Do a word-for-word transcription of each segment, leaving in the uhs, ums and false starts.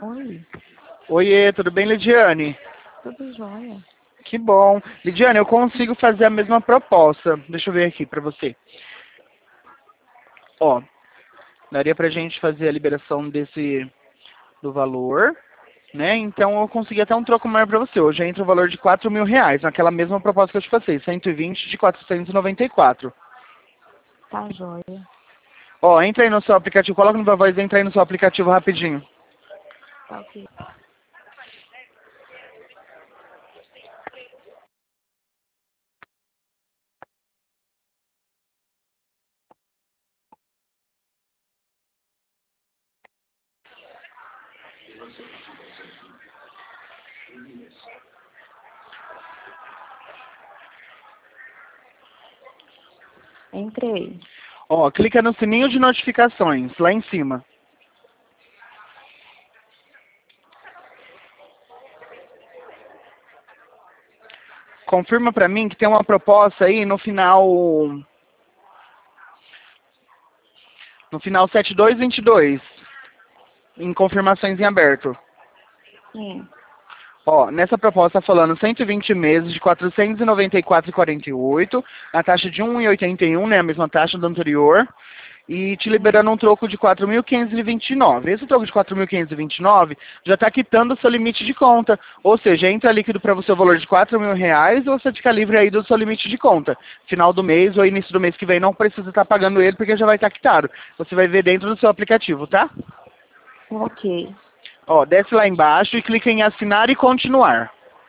Oi, Oiê, tudo bem, Lidiane? tudo jóia? Que bom. Lidiane, eu consigo fazer a mesma proposta. Deixa eu ver aqui pra você. Ó, daria pra gente fazer a liberação desse do valor, né? Então eu consegui até um troco maior pra você. Hoje entra o valor de quatro mil reais, naquela mesma proposta que eu te passei, cento e vinte de quatrocentos e noventa e quatro. Tá jóia. Ó, entra aí no seu aplicativo, coloca no meu voz e entra aí no seu aplicativo rapidinho. Tá ok. Entrei. Ó, clica no sininho de notificações, lá em cima. Confirma pra mim que tem uma proposta aí no final... No final sete dois vinte e dois. Em confirmações em aberto. Sim. Ó, nessa proposta tá falando cento e vinte meses de quatrocentos e noventa e quatro reais e quarenta e oito, a taxa de um real e oitenta e um, né, a mesma taxa do anterior, e te liberando um troco de quatro mil quinhentos e vinte e nove. Esse troco de quatro mil quinhentos e vinte e nove já está quitando o seu limite de conta, ou seja, entra líquido para você o valor de quatro mil reais ou você fica livre aí do seu limite de conta. Final do mês ou início do mês que vem não precisa estar pagando ele porque já vai estar quitado. Você vai ver dentro do seu aplicativo, tá? Ok. Ó, desce lá embaixo e clica em assinar e continuar.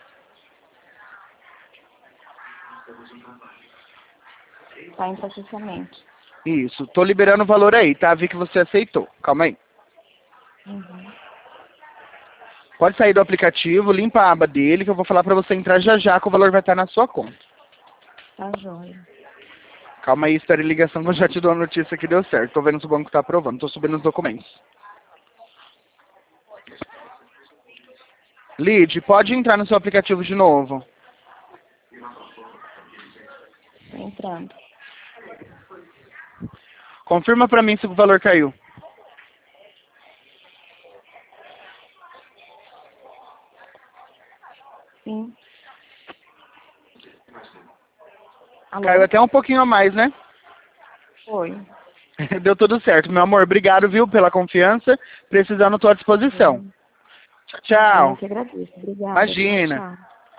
Tá em processamento. Isso, tô liberando o valor aí, tá? Vi que você aceitou. Calma aí. Uhum. Pode sair do aplicativo, limpa a aba dele, que eu vou falar pra você entrar já já, que o valor vai estar na sua conta. Tá jóia. Calma aí, espere ligação, que eu já te dou a notícia que deu certo. Tô vendo se o banco tá aprovando, tô subindo os documentos. Lid, pode entrar no seu aplicativo de novo. Tô entrando. Confirma pra mim se o valor caiu. Sim. Alô? Caiu até um pouquinho a mais, né? Foi. Deu tudo certo, meu amor. Obrigado, viu, pela confiança. Precisando, tô à disposição. Hum. Tchau, Imagina, eu tchau. que agradeço. Obrigada. Tchau, Imagina. tchau.